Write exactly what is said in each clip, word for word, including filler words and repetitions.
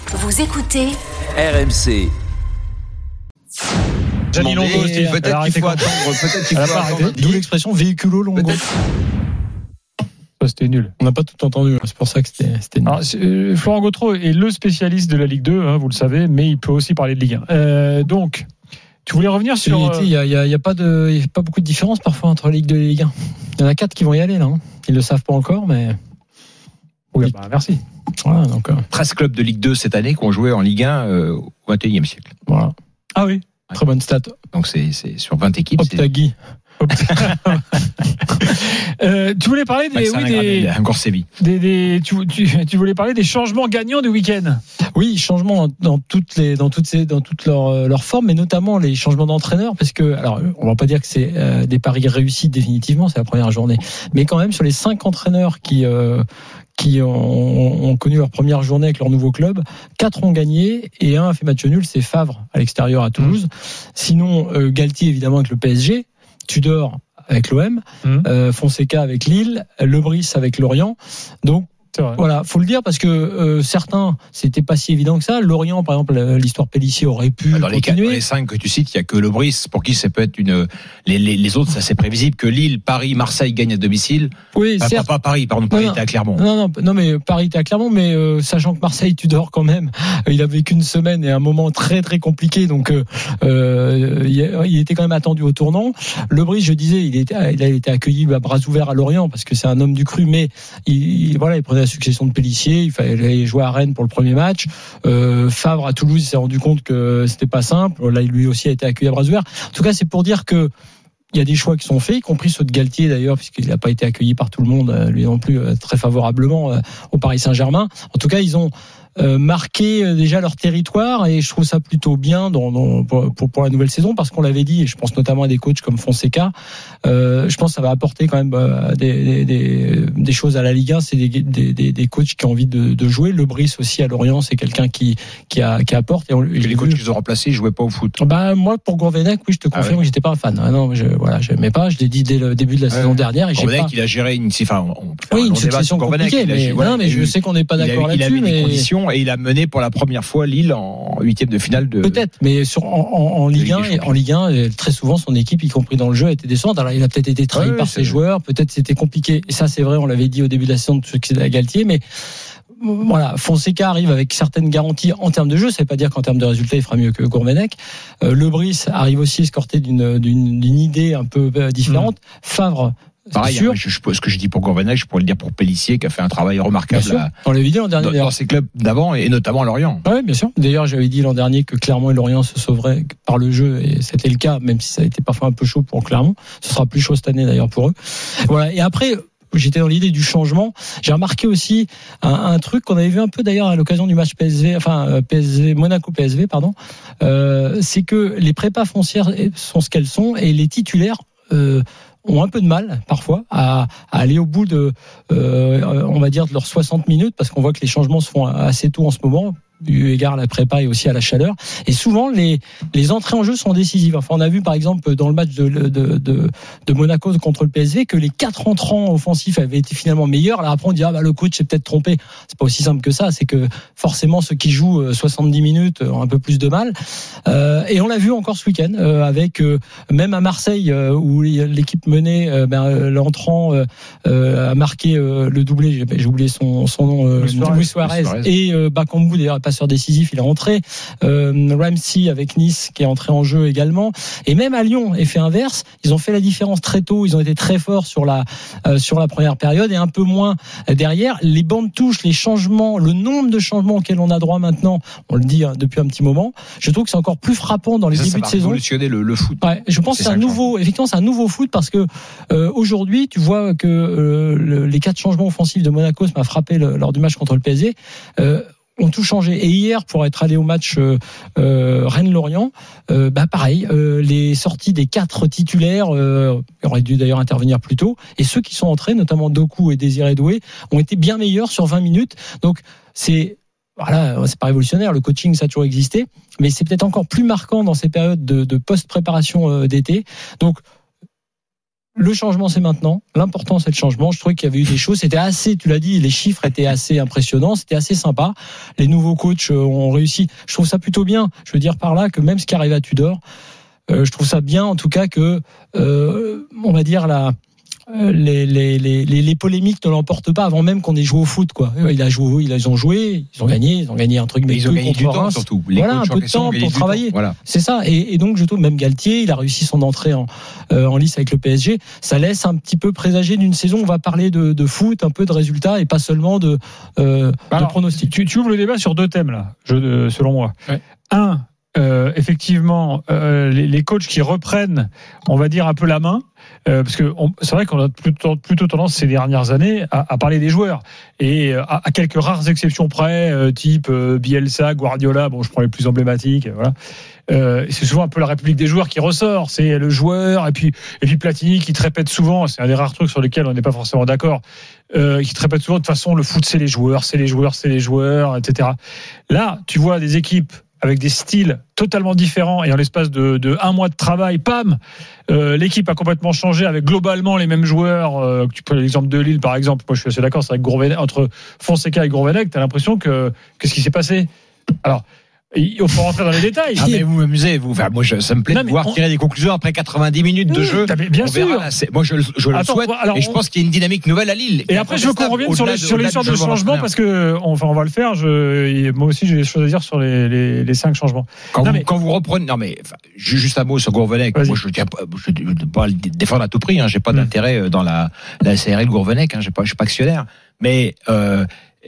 Vous écoutez R M C. Gianni Longo, peut-être alors, qu'il faut quand... attendre, peut-être qu'il faut attendre. D'où l'expression véhiculo Longo. Peut-être. Ça, c'était nul. On n'a pas tout entendu. C'est pour ça que c'était, c'était nul. Alors, euh, Florent Gautreau est le spécialiste de la Ligue deux, hein, vous le savez, mais il peut aussi parler de Ligue un. Euh, donc, tu voulais revenir sur. Il n'y a, y a, y a, pas de, y a pas beaucoup de différence parfois entre Ligue deux et Ligue un. Il y en a quatre qui vont y aller là. Hein. Ils ne le savent pas encore, mais. Oui, bah, merci. Voilà, donc, euh... treize clubs de Ligue deux cette année qui ont joué en Ligue un euh, au vingt et unième siècle. Voilà. Ah oui. Très bonne stat. Donc c'est, c'est sur vingt équipes. Optagui. euh, tu voulais parler des, oui, des, encore Séville. Des, des tu, tu, tu voulais parler des changements gagnants du week-end. Oui, changements dans toutes les, dans toutes ces, dans toutes leurs leur formes, mais notamment les changements d'entraîneurs, parce que, alors, on va pas dire que c'est euh, des paris réussis définitivement, c'est la première journée, mais quand même sur les cinq entraîneurs qui euh, qui ont, ont connu leur première journée avec leur nouveau club, quatre ont gagné et un a fait match nul, c'est Favre à l'extérieur à Toulouse. Mmh. Sinon, euh, Galtier évidemment avec le P S G. Tudor avec l'O M, mmh. euh, Fonseca avec Lille, Lebris avec Lorient. Donc voilà, faut le dire parce que euh, certains, c'était pas si évident que ça. Lorient, par exemple, l'histoire Pélissier aurait pu dans continuer. Les, quatre, dans les cinq que tu cites, il y a que Lebris pour qui ça peut être une. Les, les, les autres, ça c'est prévisible que Lille, Paris, Marseille gagnent à domicile. Oui, enfin, certes. Pas, pas Paris, pardon, Paris était à Clermont. Non, non, non, mais Paris était à Clermont, mais euh, sachant que Marseille, Tudor quand même, il avait qu'une semaine et un moment très très compliqué, donc euh, euh, il était quand même attendu au tournant. Lebris, je disais, il était, il a été accueilli à bras ouverts à Lorient parce que c'est un homme du cru, mais il, il voilà, il prenait la succession de Pélissier. Il fallait jouer à Rennes pour le premier match. Euh, Favre à Toulouse, il s'est rendu compte que c'était pas simple. Là, lui aussi a été accueilli à bras ouverts. En tout cas, c'est pour dire que il y a des choix qui sont faits, y compris ceux de Galtier d'ailleurs, puisqu'il n'a pas été accueilli par tout le monde, lui non plus très favorablement au Paris Saint-Germain. En tout cas, ils ont Euh, marquer déjà leur territoire et je trouve ça plutôt bien dans, dans, pour, pour la nouvelle saison parce qu'on l'avait dit et je pense notamment à des coachs comme Fonseca. Euh, je pense que ça va apporter quand même euh, des, des, des choses à la Ligue un. C'est des, des, des, des coachs qui ont envie de, de jouer. Lebris aussi à Lorient, c'est quelqu'un qui, qui, a, qui apporte. Et, on, et les coachs qu'ils ont remplacés, ils jouaient pas au foot. Bah moi pour Gourvenec, oui, je te confirme ah ouais. que j'étais pas un fan. Ah non, je, voilà, je n'aimais pas. Je l'ai dit dès le début de la ouais. saison dernière. Et Gourvenec, j'ai pas... il a géré une, enfin, on peut oui, une succession compliquée. Mais, non, mais je sais qu'on n'est pas d'accord là-dessus. Il a mis mais... des conditions et il a mené pour la première fois Lille en huitième de finale de. Peut-être, mais sur en, en, en Ligue un, en Ligue un, très souvent son équipe, y compris dans le jeu, a été décevante. Alors il a peut-être été trahi ouais, par ses joueurs, peut-être c'était compliqué. Et ça, c'est vrai, on l'avait dit au début de la saison de succès à Galtier, mais voilà, Fonseca arrive avec certaines garanties en termes de jeu. Ça veut pas dire qu'en termes de résultats, il fera mieux que Gourvenec. Euh, Lebris arrive aussi escorté d'une, d'une, d'une idée un peu différente. Mmh. Favre. Pareil, hein, je, je, ce que je dis pour Gourvenec, je pourrais le dire pour Pélissier qui a fait un travail remarquable à, on l'avait dit l'an dernier, dans, dans ses clubs d'avant et notamment à Lorient. Oui, bien sûr. D'ailleurs, j'avais dit l'an dernier que Clermont et Lorient se sauveraient par le jeu et c'était le cas, même si ça a été parfois un peu chaud pour Clermont. Ce sera plus chaud cette année d'ailleurs pour eux. Voilà. Et après, j'étais dans l'idée du changement. J'ai remarqué aussi un, un truc qu'on avait vu un peu d'ailleurs à l'occasion du match P S V, enfin P S V, Monaco P S V, pardon. Euh, c'est que les prépas foncières sont ce qu'elles sont et les titulaires. Euh, ont un peu de mal parfois à, à aller au bout de, euh, on va dire, de leurs soixante minutes parce qu'on voit que les changements se font assez tôt en ce moment. Eu égard à la prépa et aussi à la chaleur. Et souvent, les, les entrées en jeu sont décisives. Enfin, on a vu, par exemple, dans le match de, de, de, de Monaco contre le P S V, que les quatre entrants offensifs avaient été finalement meilleurs. Alors après, on dit, ah, bah, le coach s'est peut-être trompé. C'est pas aussi simple que ça. C'est que forcément, ceux qui jouent soixante-dix minutes ont un peu plus de mal. Euh, et on l'a vu encore ce week-end, euh, avec, euh, même à Marseille, euh, où l'équipe menée, euh, ben, l'entrant, euh, euh, a marqué, euh, le doublé, j'ai, j'ai oublié son, son nom, euh, Luis Suarez, Suarez. Et, euh, Bakambu, d'ailleurs, passeur décisif, il est rentré. Euh, Ramsey avec Nice qui est entré en jeu également. Et même à Lyon, effet inverse, ils ont fait la différence très tôt. Ils ont été très forts sur la euh, sur la première période et un peu moins derrière. Les bandes touches, les changements, le nombre de changements auxquels on a droit maintenant, on le dit hein, depuis un petit moment. Je trouve que c'est encore plus frappant dans les ça, débuts ça de saison. Ça va révolutionner le, le foot. Ouais, je pense c'est que c'est un nouveau, effectivement, c'est un nouveau foot parce que euh, aujourd'hui, tu vois que euh, le, les quatre changements offensifs de Monaco, ça m'a frappé le, lors du match contre le P S V. Euh, ont tout changé. Et hier, pour être allé au match euh, euh, Rennes-Lorient, euh, bah pareil, euh, les sorties des quatre titulaires euh, auraient dû d'ailleurs intervenir plus tôt. Et ceux qui sont entrés, notamment Doku et Désiré Doué, ont été bien meilleurs sur vingt minutes. Donc c'est voilà, c'est pas révolutionnaire. Le coaching, ça a toujours existé, mais c'est peut-être encore plus marquant dans ces périodes de, de post-préparation euh, d'été. Donc le changement, c'est maintenant. L'important, c'est le changement. Je trouvais qu'il y avait eu des choses. C'était assez, tu l'as dit, les chiffres étaient assez impressionnants. C'était assez sympa. Les nouveaux coachs ont réussi. Je trouve ça plutôt bien. Je veux dire par là que même ce qui arrive à Tudor, euh, je trouve ça bien, en tout cas, que, euh, on va dire, la, Les, les, les, les polémiques ne l'emportent pas avant même qu'on ait joué au foot, quoi. Il a joué, ils ont joué, ils ont gagné, ils ont gagné un truc, mais ils ont gagné du temps surtout. Les voilà, un peu de temps pour travailler. Voilà. C'est ça. Et, et donc, je trouve même Galtier, il a réussi son entrée en, euh, en lice avec le P S G. Ça laisse un petit peu présager d'une saison. On va parler de, de foot, un peu de résultats et pas seulement de, euh, Alors, de pronostics. Tu, tu ouvres le débat sur deux thèmes là, je, selon moi. Ouais. Un. Euh, effectivement, euh, les, les coachs qui reprennent, on va dire un peu la main, euh, parce que on, c'est vrai qu'on a plutôt, plutôt tendance ces dernières années à, à parler des joueurs et à, à quelques rares exceptions près, euh, type euh, Bielsa, Guardiola. Bon, je prends les plus emblématiques, voilà. Euh, c'est souvent un peu la République des joueurs qui ressort. C'est le joueur et puis et puis Platini qui te répète souvent. C'est un des rares trucs sur lesquels on n'est pas forcément d'accord. Euh, qui te répète souvent de toute façon le foot c'est les joueurs, c'est les joueurs, c'est les joueurs, et cetera. Là, tu vois des équipes avec des styles totalement différents et en l'espace de, de un mois de travail, pam, euh, l'équipe a complètement changé avec globalement les mêmes joueurs. Euh, tu prends l'exemple de Lille par exemple. Moi, je suis assez d'accord. C'est avec Gourvenec, entre Fonseca et Gourvenec, t'as l'impression que qu'est-ce qui s'est passé? Alors. Il faut rentrer dans les détails. Ah mais vous m'amusez, vous. Enfin, moi, je, ça me plaît non, de pouvoir on... tirer des conclusions après quatre-vingt-dix minutes de jeu. Bien on sûr. Verra, là, moi, je, je Attends, le souhaite. Alors, et je pense qu'il y a une dynamique nouvelle à Lille. Et, et après, je veux qu'on revienne sur, les, sur l'histoire de, de changement parce que, enfin, on va le faire. Je, moi aussi, j'ai des choses à dire sur les, les, les cinq changements. Quand, non, vous, mais... quand vous reprenez, non mais, enfin, juste un mot sur Gourvenec. Moi, je ne tiens pas, je ne pas le défendre à tout prix. Hein, j'ai pas mmh. d'intérêt dans la, la C R L Gourvenec. Hein, j'ai pas, je suis pas actionnaire. Mais euh,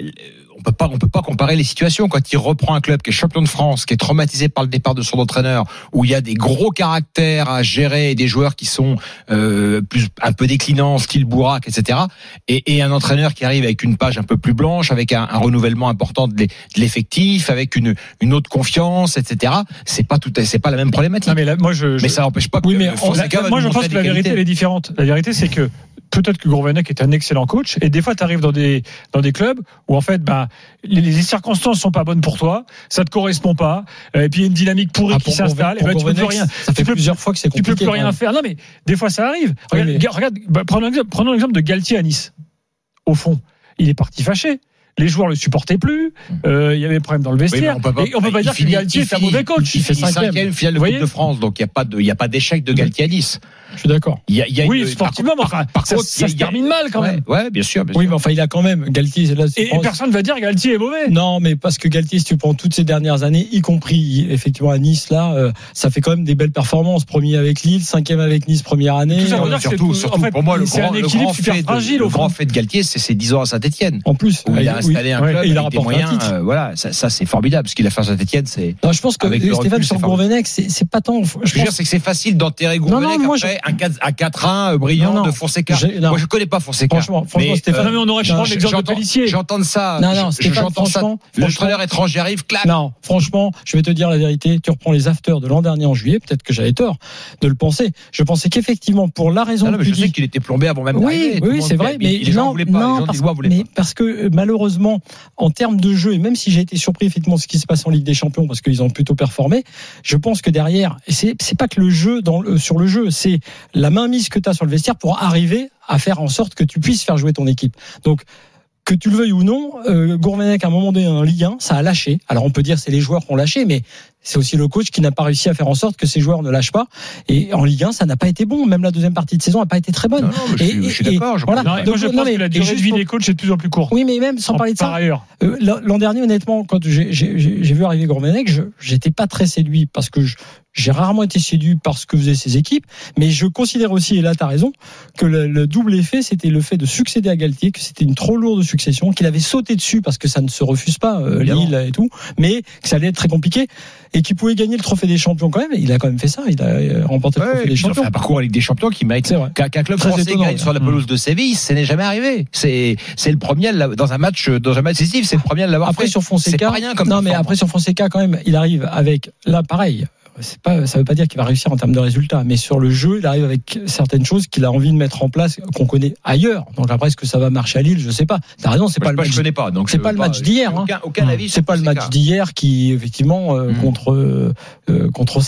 on peut pas, on peut pas comparer les situations. Quand il reprend un club qui est champion de France, qui est traumatisé par le départ de son entraîneur, où il y a des gros caractères à gérer et des joueurs qui sont euh, plus un peu déclinants, style Bourak, et cetera. Et, et un entraîneur qui arrive avec une page un peu plus blanche, avec un, un renouvellement important de l'effectif, avec une, une autre confiance, et cetera. C'est pas tout, c'est pas la même problématique. Non mais là, moi je, mais ça n'empêche pas que. Oui, mais on, là, moi je pense que la vérité elle est différente. La vérité c'est que peut-être que Gourvenec est un excellent coach et des fois tu arrives dans des dans des clubs où en fait bah les, les circonstances sont pas bonnes pour toi, ça te correspond pas et puis il y a une dynamique pourrie ah, qui s'installe et ben tu peux plus rien, ça fait plusieurs fois que c'est compliqué. Tu peux plus rien faire. Non mais des fois ça arrive. Regarde, oui, mais... regarde bah, prenons l'exemple, prenons l'exemple de Galtier à Nice. Au fond, il est parti fâché. Les joueurs le supportaient plus. Euh, il y avait des problèmes dans le vestiaire. Oui, on peut pas, et on peut pas dire finit, que Galtier est un mauvais coach. Il, il fait cinquième finale de Coupe de France, donc il y a pas de, il y a pas d'échec de Galtier à Nice. Je suis d'accord. Il y a, il y a oui, une, sportivement, par, enfin, par ça, contre, ça, ça se termine mal quand même. Ouais, ouais bien sûr. Bien oui, sûr. mais enfin, il a quand même Galtier. Là, et, et personne va dire que Galtier est mauvais. Non, mais parce que Galtier, si tu prends toutes ces dernières années, y compris effectivement à Nice, là, euh, ça fait quand même des belles performances. Premier avec Lille, cinquième avec Nice, première année. Tout ça veut dire surtout, que surtout en fait, pour moi, le grand, le grand fait de, le grand fait de Galtier, c'est ses dix ans à Saint-Étienne. En plus, où il a installé un club. Il a rapporté des moyens, un titre. Euh, voilà, ça, ça c'est formidable. Ce qu'il a fait à Saint-Etienne, c'est. Non, je pense que Stéphane sur Gourvenec, c'est pas tant. Je veux dire, c'est que c'est facile d'enterrer Gourvenec après un quatre un brillant de Fonseca. Moi, je connais pas Fonseca. Franchement, franchement, Stéphane, mais on aurait pu prendre l'exemple de Pélissier. J'entends ça. Non, non, j'entends ça. L'entraîneur étranger arrive, clac. Non, franchement, je vais te dire la vérité. Tu reprends les afters de l'an dernier en juillet. Peut-être que j'avais tort de le penser. Je pensais qu'effectivement, pour la raison que tu dis. Je sais qu'il était plombé avant même d'arriver. Oui, oui, c'est vrai. Mais les gens voulaient pas. Les gens des voix voulaient pas. Mais parce que malheureusement, en termes de jeu, et même si j'ai été surpris effectivement de ce qui se passe en Ligue des Champions parce qu'ils ont plutôt performé, je pense que derrière, c'est c'est pas que le jeu dans le, sur le jeu, c'est la mainmise que tu as sur le vestiaire pour arriver à faire en sorte que tu puisses faire jouer ton équipe. Donc que tu le veuilles ou non, euh, Gourvenec à un moment donné en Ligue un, ça a lâché. Alors on peut dire c'est les joueurs qui ont lâché, mais c'est aussi le coach qui n'a pas réussi à faire en sorte que ces joueurs ne lâchent pas. Et en Ligue un, ça n'a pas été bon. Même la deuxième partie de saison n'a pas été très bonne. Non, non, je, et, suis, je suis d'accord. Je voilà. Donc, moi, je pense mais, que la durée de vie des coachs est de plus en plus courte. Oui, mais même sans en, parler de par ça. Ailleurs. Euh, l'an dernier, honnêtement, quand j'ai, j'ai, j'ai vu arriver Gourvenec, je j'étais pas très séduit parce que je, j'ai rarement été séduit par ce que faisaient ces équipes. Mais je considère aussi, et là tu as raison, que le, le double effet, c'était le fait de succéder à Galtier, que c'était une trop lourde succession, qu'il avait sauté dessus parce que ça ne se refuse pas, euh, Lille et tout, mais que ça allait être très compliqué et qu'il pouvait gagner le trophée des champions quand même. Il a quand même fait ça. Il a remporté ouais, le trophée des champions. Il a fait un parcours en Ligue des champions qui mérite qu'un, qu'un club très français étonnant, gagne là. sur la pelouse de Séville. Ça n'est jamais arrivé. C'est c'est le premier dans un match dans un match décisif. C'est le premier à l'avoir après, fait. Sur Fonseca, c'est pas rien comme non mais après sur Fonseca quand même, il arrive avec là pareil. C'est pas, ça veut pas dire qu'il va réussir en termes de résultats, mais sur le jeu, il arrive avec certaines choses qu'il a envie de mettre en place, qu'on connaît ailleurs. Donc après, est-ce que ça va marcher à Lille, je sais pas. T'as raison, c'est Moi, pas, le match, je connais pas, donc c'est pas le match pas, d'hier. Aucun, hein. aucun avis. C'est pas le match d'hier qui, effectivement, euh, mmh. contre euh, contre Auxerre.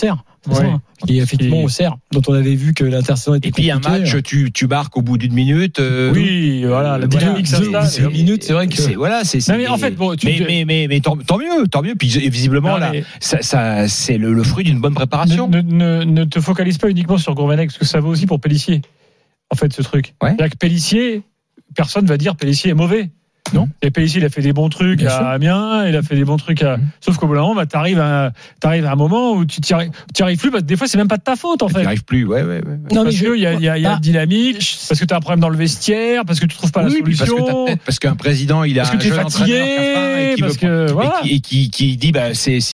Ouais. Qui est effectivement Et... au Serre, dont on avait vu que l'intersaison était. Et puis un match, tu, tu marques au bout d'une minute. Euh, oui, voilà, la dynamique voilà, s'installe. Une minute, c'est vrai que. C'est, voilà, c'est. c'est non, mais en fait, bon, tu mais, te... mais, mais, mais tant, tant mieux, tant mieux. Puis visiblement, non, là, mais... ça, ça, c'est le, le fruit d'une bonne préparation. Ne, ne, ne te focalise pas uniquement sur Gourvenec, parce que ça vaut aussi pour Pélissier. En fait, ce truc. Ouais. C'est-à-dire que Pélissier, personne va dire Pélissier est mauvais. Non. Et Pélissier, il a fait des bons trucs Bien à sûr. Amiens, il a fait des bons trucs à. Mmh. Sauf qu'au bout d'un moment, bah, t'arrives à, t'arrives à un moment où tu t'y arrives, t'y arrives plus, parce que des fois, c'est même pas de ta faute, en fait. Tu n'y arrives plus, ouais, ouais, ouais. Non, parce qu'il y a, il y a, il y a bah, dynamique, parce que t'as un problème dans le vestiaire, parce que tu trouves pas oui, la solution. Parce, que parce qu'un président, il a parce que un t'es jeune fatigué, entraîneur qui a faim et qui, parce veut, que, voilà. et qui, et qui, qui dit, bah, c'est,